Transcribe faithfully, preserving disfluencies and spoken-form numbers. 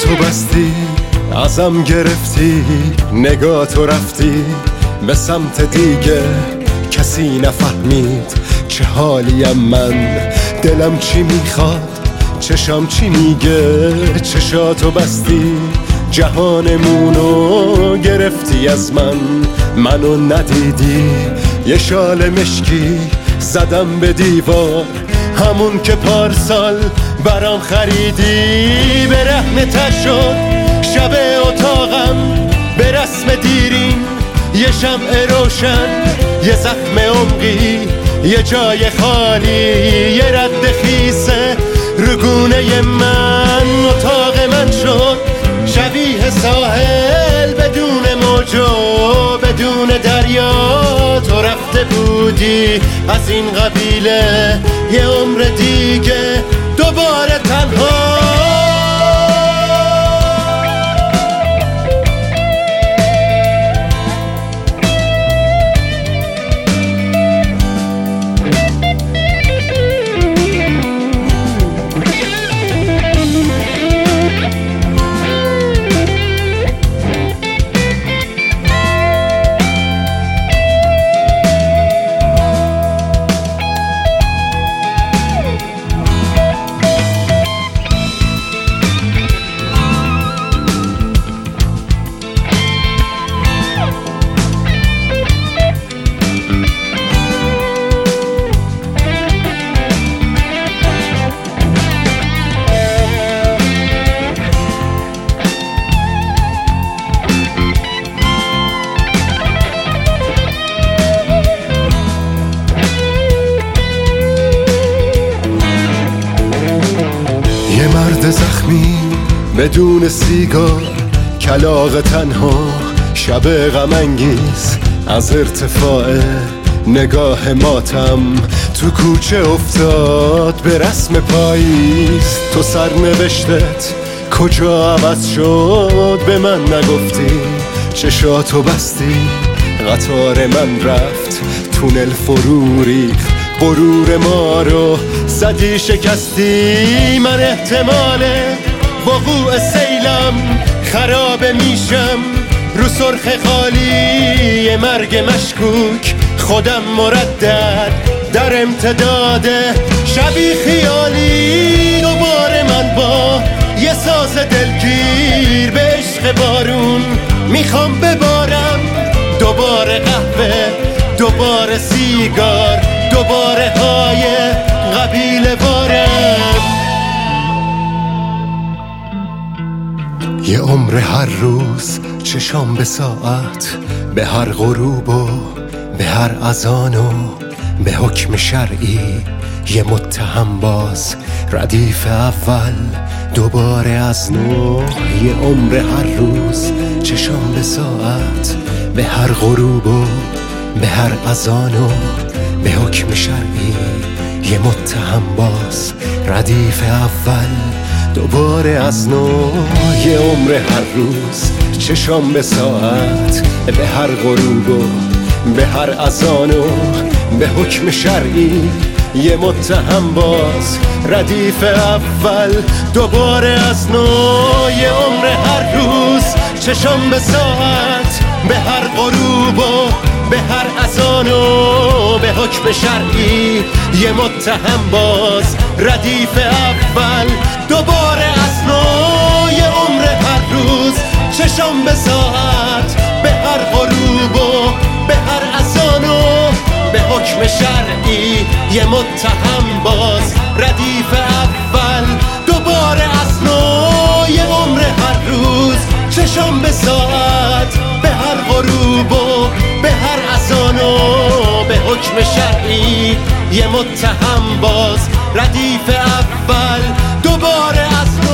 چشاتو بستی ازم گرفتی، نگاتو رفتی به سمت دیگه، کسی نفهمید چه حالیم من، دلم چی میخواد چشام چی میگه. چشاتو بستی جهانمونو گرفتی از من، منو ندیدی یه شال مشکی زدم به دیوار، همون که پارسال برام خریدی. به رهن‌تر شد شب اتاقم به رسم دیرین، یه شمع روشن یه زخم عمقی، یه جای خالی، یه رد خیسه رگونه من. اتاق من شد شبیه ساحل بدون موج و بدون دریا، تو رفته بودی از این قبیله یه عمر دیگه دوباره تنها. مرد زخمی بدون سیگار، کلاغ تنها شب غم انگیز، از ارتفاع نگاه ماتم تو کوچه افتاد به رسم پاییز. تو سرنوشتت کجا عوض شد به من نگفتی، چشاتو بستی قطار من رفت، تونل فرو ریخت غرور ما رو زدی شکستی. من احتمال وقوع سیلم خراب میشم رو سرخ خالی، مرگ مشکوک خودم مردد در امتداد شبی خیالی. دوباره من با یه ساز دلگیر به عشق بارون میخوام ببارم، دوباره قهوه، دوباره سیگار، دوباره های قبیله بارم. یه عمر هر روز چشام به ساعت، به هر غروب و به هر اذان و به حکم شرعی یه متهم باز ردیف اول دوباره از نو. یه عمر هر روز چشام به ساعت، به هر غروب و به هر اذان و به حکم شرعی یه متهم باز ردیف اول دوباره از نو. یه عمر هر روز چشام به ساعت، به هر غروب و به هر اذان و به حکم شرعی یه متهم باز ردیف اول دوباره از نو. یه عمر هر روز چشام به ساعت، به هر غروب و به هر اذان و به حکم شرعی یه متهم باز ردیف اول دوباره از نو. یه عمر هر روز چشام به ساعت، به هر غروب و به هر اذان و به حکم شرعی یه متهم باز ردیف اول دوباره از نو. یه عمر هر روز چشام به ساعت، به هر غروب و به هر اذان و به حکم شرعی یه متهم باز ردیف اول دوباره از